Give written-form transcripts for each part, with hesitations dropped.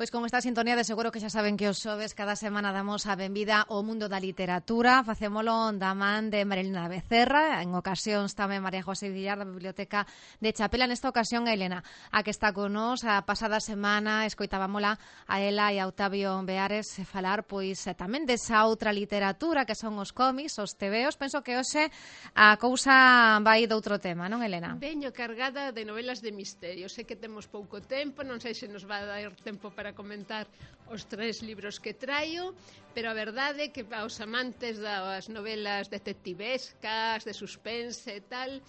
Pois con esta sintonía de seguro que xa saben que os xoves cada semana damos a benvida ao mundo da literatura. Facémolo da man de Marilena Becerra, en ocasións tamén María José Villar da Biblioteca de Chapela. Nesta ocasión a Elena, a que está con nos a pasada semana, escoitábamola a ela e a Octavio Beares falar pois tamén desa outra literatura que son os cómics, os tebeos. Penso que hoxe a cousa vai de outro tema, non, Elena? Veño cargada de novelas de misterio. Sei que temos pouco tempo, non sei se nos vai dar tempo para comentar os 3 libros que traio, pero a verdade é que aos amantes das novelas detectivescas, de suspense e tal,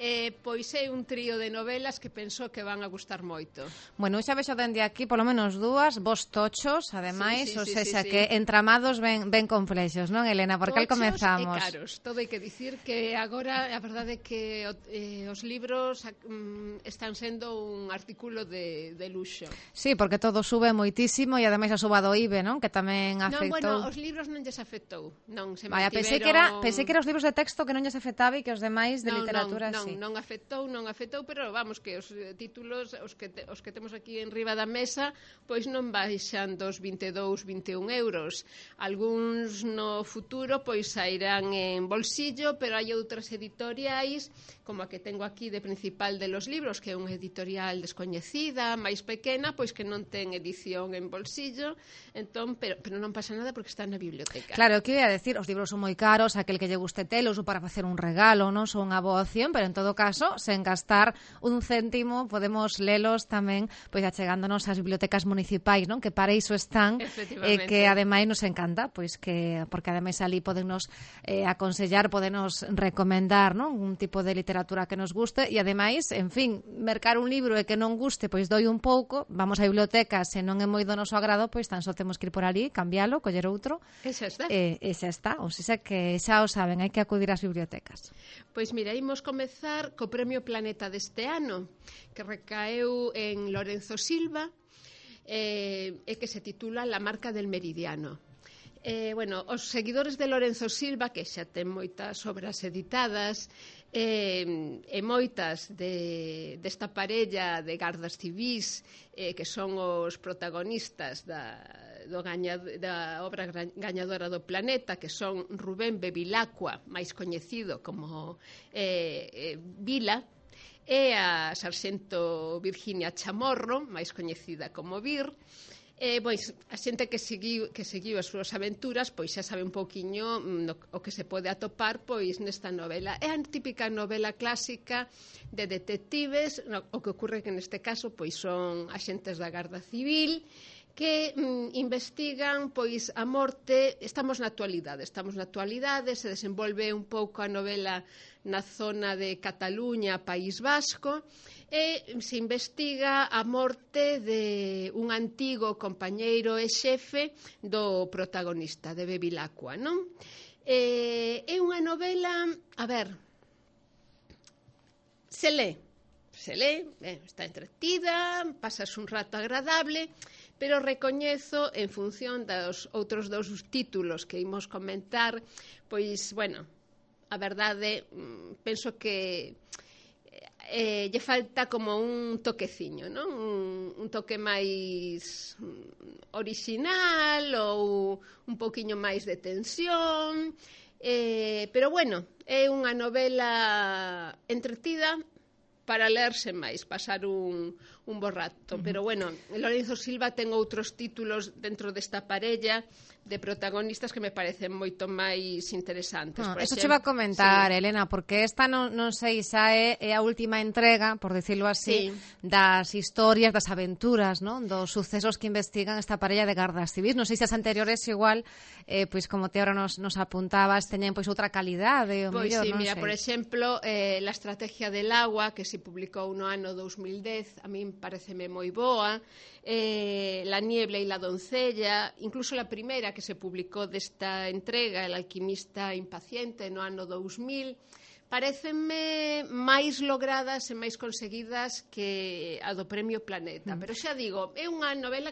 pois é un trío de novelas que penso que van a gustar moito. Bueno, xa vexo dende aquí polo menos dúas, vos tochos, ademais, ou seja, sí. que entramados ben complexos, non, Elena? Por cal comezamos? Tochos e caros. Todo hai que dicir que agora a verdade é que os libros están sendo un artículo de luxo. Sí, porque todo sube moitísimo e ademais a suba do IBE, non? Que tamén afectou. Non, bueno, os libros non lles afectou. Non, se Vaya, pensei que era os libros de texto que non lles afectaba e que os demais de literatura sí. Non afectou, pero vamos, que os títulos, os que temos aquí en riba da mesa, pois non baixan dos 22, 21 euros. Algúns no futuro pois sairán en bolsillo, pero hai outras editoriais, como a que tengo aquí de Principal de los Libros, que é unha editorial descoñecida, máis pequena, pois que non ten edición en bolsillo, entón, pero non pasa nada porque está na biblioteca. Claro, o que ia decir, os libros son moi caros, aquel que lle guste telos ou para facer un regalo, non son unha boa opción, pero en todo caso, sen gastar un céntimo, podemos lelos tamén, pois achegándonos ás bibliotecas municipais, non? Que para iso están, e que ademais nos encanta, pois que porque ademais ali podennos aconsellar, podenos recomendar, non? Un tipo de literatura que nos guste e ademais, en fin, mercar un libro e que non guste, pois doi un pouco, vamos á biblioteca, se non é moi do noso agrado, pois tan só temos que ir por ali, cambialo, coller outro. E xa está. E xa está, ou seja que xa o saben, hai que acudir ás bibliotecas. Pois mira, imos comezar co Premio Planeta deste ano, que recaeu en Lorenzo Silva, e que se titula La marca del meridiano. Bueno, os seguidores de Lorenzo Silva, que xa ten moitas obras editadas, e moitas desta parella de gardas civís que son os protagonistas da obra gañadora do Planeta, que son Rubén Bevilacqua, máis coñecido como Vila, e a sarxento Virginia Chamorro, máis coñecida como Vir. Pois a xente que seguiu as súas aventuras pois xa sabe un pouquiño o que se pode atopar pois nesta novela. É a típica novela clásica de detectives. O que ocorre que neste caso pois son axentes da Garda Civil que investigan pois a morte. Estamos na actualidade, se desenvolve un pouco a novela na zona de Cataluña, País Vasco, e se investiga a morte de un antigo compañeiro e xefe do protagonista, de Bevilacqua, non? É unha novela, a ver, se lee, está entretida, pasas un rato agradable, pero recoñezo, en función dos outros dous títulos que imos comentar, pois, bueno, a verdade, penso que lle falta como un toqueciño, non? Un toque máis orixinal ou un pouquiño máis de tensión, pero bueno, é unha novela entretida para lerse máis, pasar un bo rato. Pero bueno, Lorenzo Silva ten outros títulos dentro desta parella de protagonistas que me parecen moito máis interesantes. Eso che va a comentar, sí. Elena, porque esta non sei xa é a última entrega, por decirlo así, sí, das historias, das aventuras, non? Dos sucesos que investigan esta parella de gardas civis. Non sei se as anteriores igual, pois como te ahora nos apuntabas, teñen pois outra calidade. Pois sí, mira, por exemplo, La estrategia del agua, que se publicou no ano 2010, a min pareceme moi boa. La niebla y la doncella, incluso la primera que se publicou desta entrega, El alquimista impaciente, no ano 2000, parecenme máis logradas e máis conseguidas que a do Premio Planeta. Pero xa digo, é unha novela que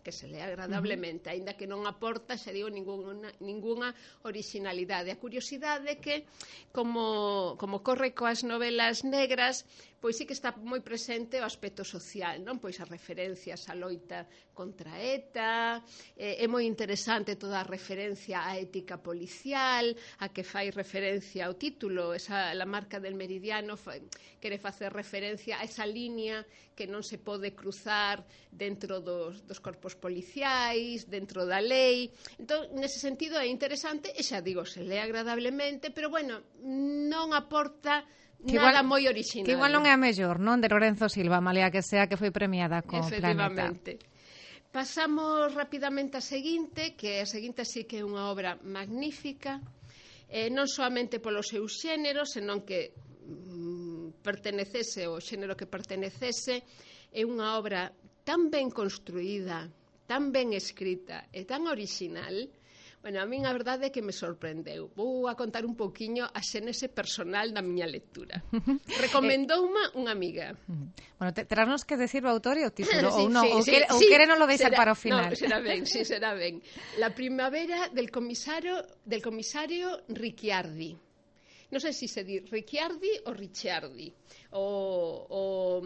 que se lea agradablemente, aínda que non aporta, xa digo, ninguna originalidade. A curiosidade é que, como corre coas novelas negras, pois sí que está moi presente o aspecto social, non? Pois as referencias á loita contra ETA, é moi interesante toda a referencia á ética policial, a que fai referencia ao título, la marca del meridiano, quere facer referencia a esa línea que non se pode cruzar dentro dos corpos policiais, dentro da lei. Entón, nese sentido é interesante, e xa digo, se lee agradablemente, pero bueno, non aporta nada moi original. Que igual non é a mellor, non? De Lorenzo Silva, malia que sea que foi premiada co Efectivamente. Planeta. Pasamos rapidamente a seguinte, que a seguinte sí que é unha obra magnífica, non soamente polo seu xénero, senón que pertenecese ao xénero que pertenecese, é unha obra tan ben construída, tan ben escrita e tan original. Bueno, a min a verdade é que me sorprendeu. Vou a contar un pouquiño a xénese personal da miña lectura. Recomendouma unha amiga. Bueno, terásnos que decir o autor e o título, Sí, ou non, sí, ou sí, quere non lo deixar para o final. No, será ben, sí, será ben. La primavera del comisario Ricciardi. Non sei se di Ricciardi ou Ricciardi. O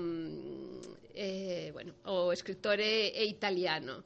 escritor é italiano.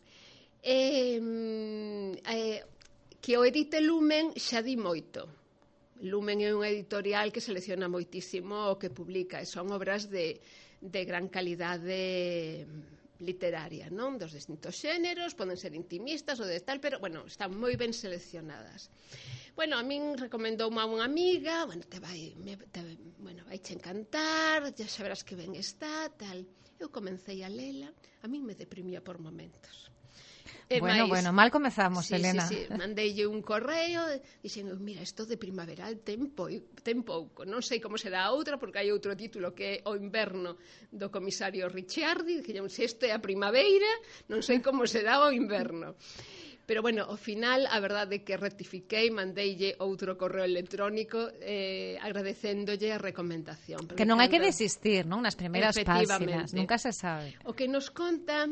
Que o edite Lumen xa di moito. Lumen é unha editorial que selecciona moitísimo o que publica, e son obras de gran calidade literaria, non? Dos distintos xéneros, poden ser intimistas ou de tal, pero, bueno, están moi ben seleccionadas. Bueno, a min recomendoume a unha amiga, vai che encantar, xa saberás que ben está, tal. Eu comecei a lela, a min me deprimía por momentos. Bueno, mal comezamos, sí, Elena. Sí, mandeille un correo, dixen, mira, isto de primaveral ten pouco, non sei como será a outra, porque hai outro título que é O inverno do comisario Ricciardi, dixen, se isto é a primaveira, non sei como será o inverno. Pero, bueno, ao final, a verdade é que rectifiquei, mandeille outro correo electrónico agradecéndolle a recomendación. Que non hai que desistir, non? Nas primeiras páxinas, nunca se sabe. O que nos conta...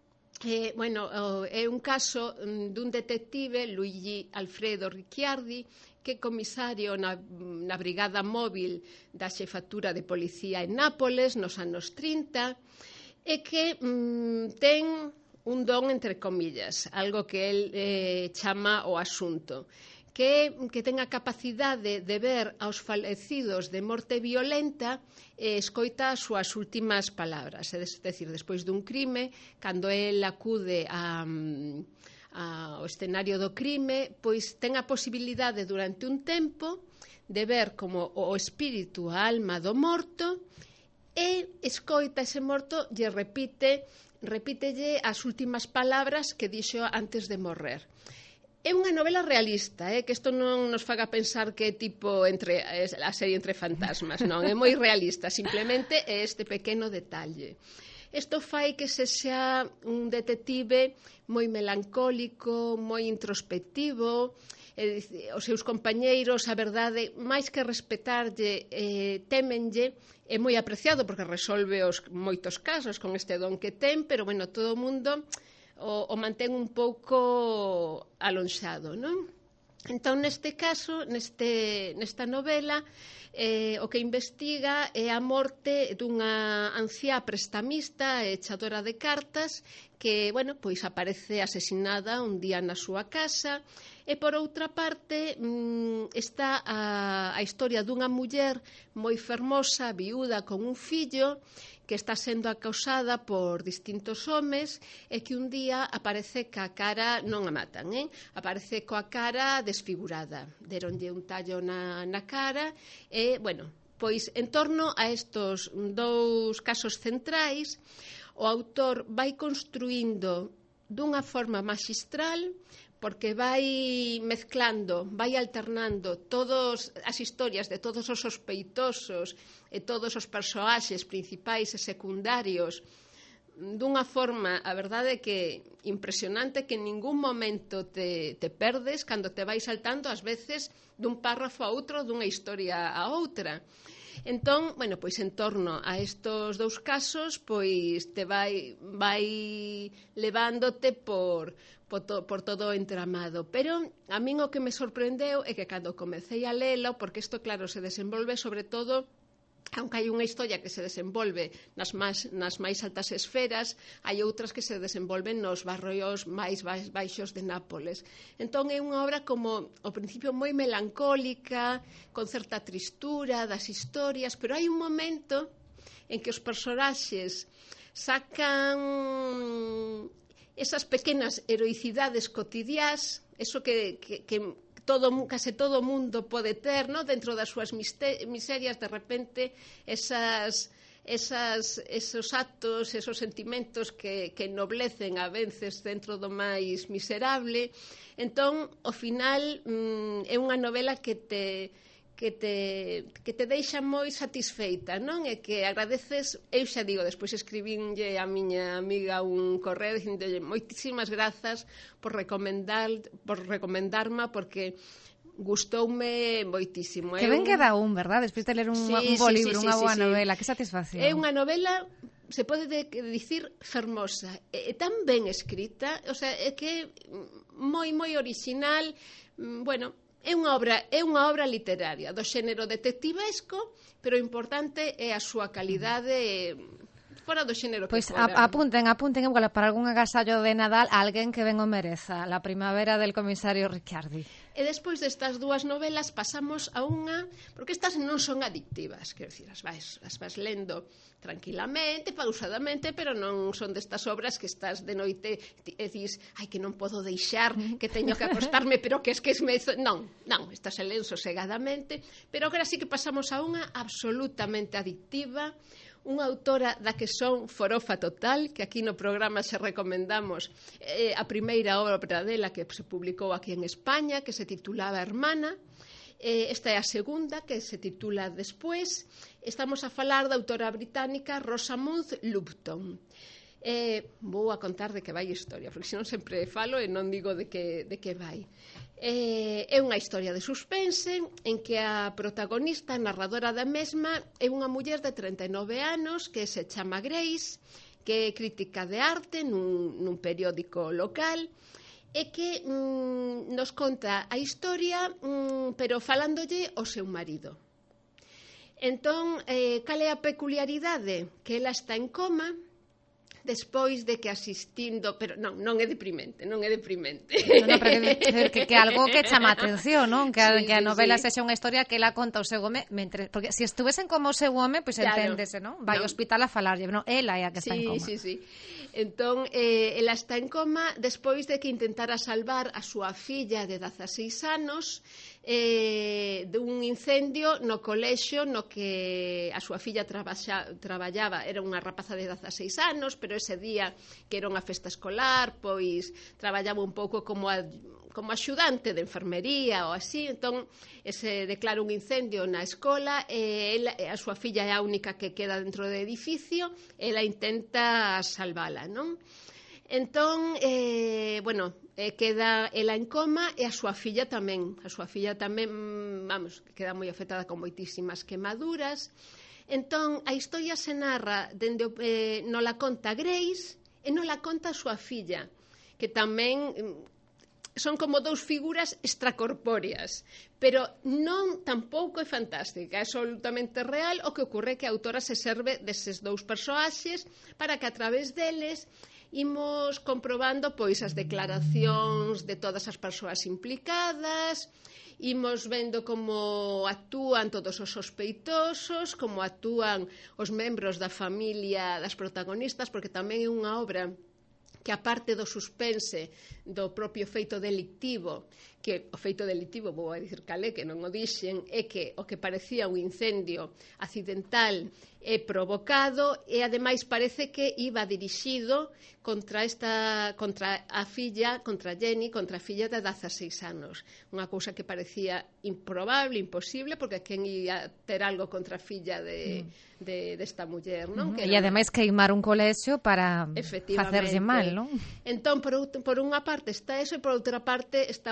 é un caso dun detective, Luigi Alfredo Ricciardi, que é comisario na brigada móvil da xefatura de policía en Nápoles nos anos 30, e que ten un don, entre comillas, algo que el chama o asunto, que ten a capacidade de ver aos falecidos de morte violenta e escoita as súas últimas palabras. É dicir, despois dun crime, cando el acude ao escenario do crime, pois ten a posibilidade durante un tempo de ver como o espírito, a alma do morto, e escoita ese morto e repítelle as últimas palabras que dixo antes de morrer. É unha novela realista, que isto non nos faga pensar que é tipo a serie Entre fantasmas, non, é moi realista, simplemente é este pequeno detalle. Isto fai que se xa un detective moi melancólico, moi introspectivo, os seus compañeiros, a verdade, máis que respetarlle, temenlle, é moi apreciado porque resolve moitos casos con este don que ten, pero, bueno, todo o mundo o mantén un pouco alonxado, non? Entón, neste caso, nesta novela, o que investiga é a morte dunha anciá prestamista e echadora de cartas que, bueno, pois aparece asesinada un día na súa casa, e por outra parte está a historia dunha muller moi fermosa, viúda, con un fillo, que está sendo acosada por distintos homes e que un día aparece ca cara, non a matan, aparece coa cara desfigurada. Deronlle un tallo na cara e, bueno, pois en torno a estos dous casos centrais, o autor vai construindo dunha forma maxistral, porque vai mezclando, vai alternando todas as historias de todos os sospeitosos e todos os persoaxes principais e secundarios dunha forma, a verdade, que impresionante, que en ningún momento te perdes cando te vai saltando, ás veces, dun párrafo a outro, dunha historia a outra. Entón, bueno, pois en torno a estos dous casos, pois te vai levándote por todo o entramado. Pero a min o que me sorprendeu é que cando comecei a lelo, porque isto, claro, se desenvolve sobre todo, aunque hai unha historia que se desenvolve nas máis altas esferas, hai outras que se desenvolven nos barrios máis baixos de Nápoles. Entón é unha obra como, ao principio, moi melancólica, con certa tristura das historias, pero hai un momento en que os personaxes sacan esas pequenas heroicidades cotidiás, eso que case todo o mundo pode ter, no? Dentro das súas miserias, de repente, esos actos, esos sentimentos que ennoblecen a veces dentro do máis miserable. Entón, ao final, é unha novela que te deixa moi satisfeita, non? E que agradeces, eu xa digo, despois escribínlle a miña amiga un correo dicíndolle moitísimas grazas por recomendarma, porque gustoume moitísimo. Que ben queda verdad? Despois de ler un bo libro, unha boa novela, que satisfacción. É unha novela, se pode dicir, fermosa, é tan ben escrita, o sea, é que moi orixinal, bueno, é unha obra literaria do xénero detectivesco, pero o importante é a súa calidade fora do xénero que fora. Pois apunten igual para algún agasallo de Nadal a alguén que ben o mereza, La primavera del comisario Ricciardi. E despois destas dúas novelas pasamos a unha, porque estas non son adictivas, quero dicir, as vas lendo tranquilamente, pausadamente, pero non son destas obras que estás de noite e dis, ai, que non podo deixar, que teño que acostarme, pero que me... Non, estas se len sosegadamente, pero agora sí que pasamos a unha absolutamente adictiva, unha autora da que son forofa total, que aquí no programa se recomendamos a primeira obra dela que se publicou aquí en España, que se titulaba Hermana. Esta é a segunda, que se titula Despois. Estamos a falar da autora británica Rosamund Lupton. Vou a contar de que vai a historia, porque senón sempre falo e non digo de que vai. É unha historia de suspense en que a protagonista, a narradora da mesma, é unha muller de 39 anos que se chama Grace, que é crítica de arte nun periódico local, e que nos conta a historia, pero falándolle ao seu marido. Entón, cal é a peculiaridade? Que ela está en coma despois de que asistindo, pero non é deprimente. Non, pero que algo que chama a atención, non? Que a novela sexa unha historia que ela conta o seu home, porque se estuvesen como o seu home, pois enténdese, non? Vai ao hospital a falarlle, non, ela é a que está en coma. Sí. Entón, ela está en coma despois de que intentara salvar a súa filla de 16 anos dun incendio no colexio no que a súa filla traballaba. Era unha rapaza de 16 anos, pero ese día, que era unha festa escolar, pois traballaba un pouco como axudante de enfermería ou así. Entón, se declara un incendio na escola e a súa filla é a única que queda dentro do edificio, ela intenta salvala, non? Entón, queda ela en coma e a súa filla tamén. A súa filla tamén, queda moi afectada con moitísimas quemaduras. Entón, a historia se narra non la conta Grace e non la conta a súa filla, que tamén son como dous figuras extracorpóreas, pero non tampouco é fantástica, é absolutamente real. O que ocorre é que a autora se serve deses dous persoaxes para que a través deles imos comprobando pois as declaracións de todas as persoas implicadas, imos vendo como actúan todos os sospeitosos, como actúan os membros da familia das protagonistas, porque tamén é unha obra que aparte do suspense do propio feito delictivo, que o feito delictivo, vou a dicir calé, que non o dixen, é que o que parecía un incendio accidental é provocado e ademais parece que iba dirixido contra a filla, contra Jenny, contra a filla de 16 anos. Unha cousa que parecía improbable, imposible, porque quen ia ter algo contra a filla desta muller, non? E ademais queimar un colexio para facerlle mal, non? Entón, por unha parte está eso e por outra parte está o asunto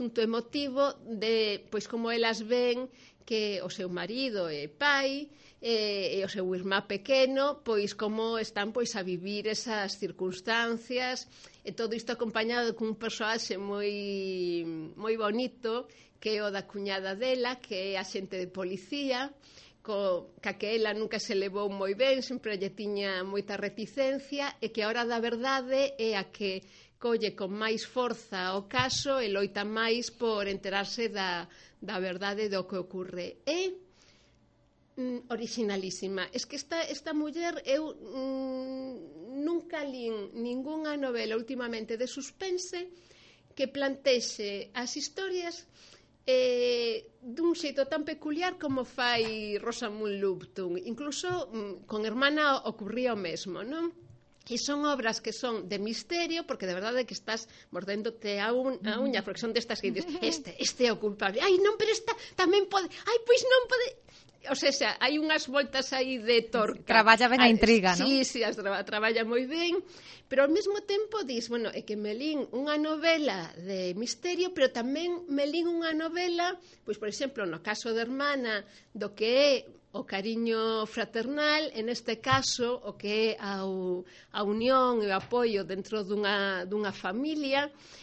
asunto emotivo de, pois, como elas ven que o seu marido e pai e o seu irmá pequeno, pois como están pois a vivir esas circunstancias, e todo isto acompañado cun persoaxe moi bonito, que é o da cuñada dela, que é axente de policía, ca que ela nunca se levou moi ben, sempre lle tiña moita reticencia, e que a hora da verdade é a que colle con máis forza o caso e loita máis por enterarse da verdade do que ocorre. É originalísima. Es que esta muller, eu nunca lín ningunha novela últimamente de suspense que plantexe as historias dun xeito tan peculiar como fai Rosamund Lupton. Incluso con Hermana ocorría o mesmo, non? E son obras que son de misterio, porque de verdade que estás mordéndote a uña, porque son destas que dices, este é o culpable. Ai, non, pero esta tamén pode. Ai, pois non pode. O sea, hai unhas voltas aí de torca. Traballa ben a intriga, non? Sí, traballa moi ben, pero ao mesmo tempo dis, bueno, é que me lín unha novela de misterio, pero tamén me lín unha novela, pois, por exemplo, no caso de Hermana, do que é o cariño fraternal, en este caso, o que é a unión e o apoio dentro dunha familia.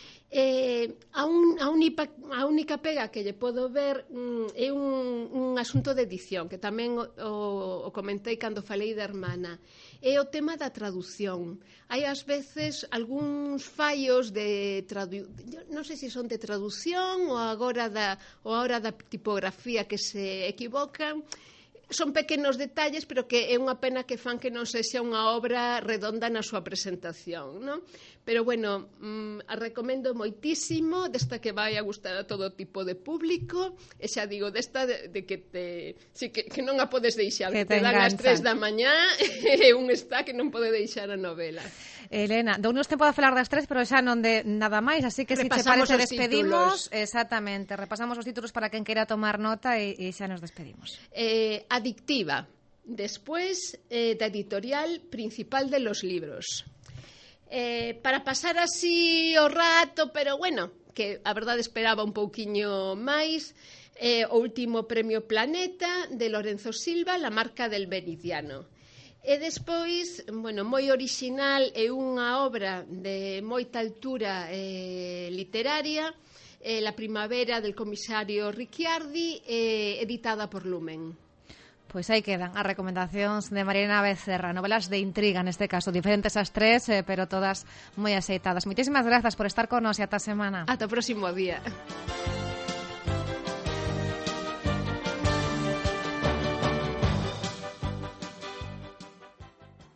A única pega que lle podo ver é un asunto de edición, que tamén o comentei cando falei de Hermana. É o tema da traducción. Hai ás veces algúns fallos de traducción, non sei se son de traducción ou agora da tipografía que se equivocan. Son pequenos detalles, pero que é unha pena que fan que non sexa unha obra redonda na súa presentación, non? Pero, bueno, a recomendo moitísimo, desta que vai a gustar a todo tipo de público, e xa digo, desta de que non a podes deixar, que te dan as 3 da mañá, e un está que non pode deixar a novela. Elena, dounos tempo de falar das 3, pero xa non de nada máis, así que se te parece despedimos. Exactamente, repasamos os títulos para quen queira tomar nota e xa nos despedimos. Adictiva, despois da editorial Principal de los Libros. Para pasar así o rato, pero bueno, que a verdade esperaba un pouquiño máis, o último premio Planeta de Lorenzo Silva, La marca del Meridiano. E despois, bueno, moi original e unha obra de moita altura literaria, La primavera del comisario Ricciardi, editada por Lumen. Pois aí quedan as recomendacións de Mariana Becerra, novelas de intriga neste caso, diferentes as 3, pero todas moi aceitadas. Moitísimas grazas por estar con nós e ata a semana. Ata o próximo día.